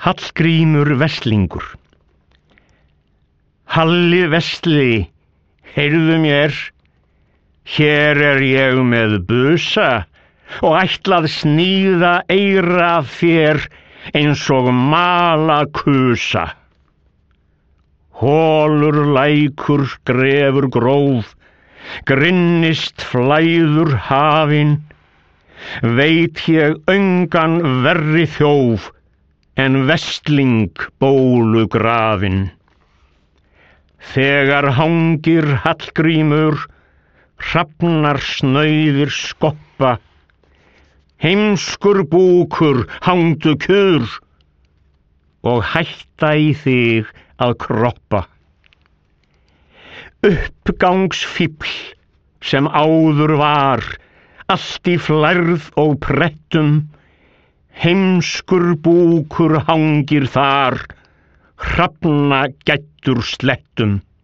Hallgrímur Vestlingur. Halli Vestli, heyrðu mér, hér ég með busa og ætlað sníða eyra af þér eins og malakusa. Holur lækur grefur gróf, grynnist flæður hafin, veit ég öngan verri þjóf en Vestling bólu grafin. Þegar hangir Hallgrímur, hrafnar snauðir skoppa, heimskur búkur hangdu kjur og hætta í þig að kroppa. Uppgangsfífl sem áður var, allt í flærð og prettum, heimskur búkur hangir þar, hrafna gæddur slettum.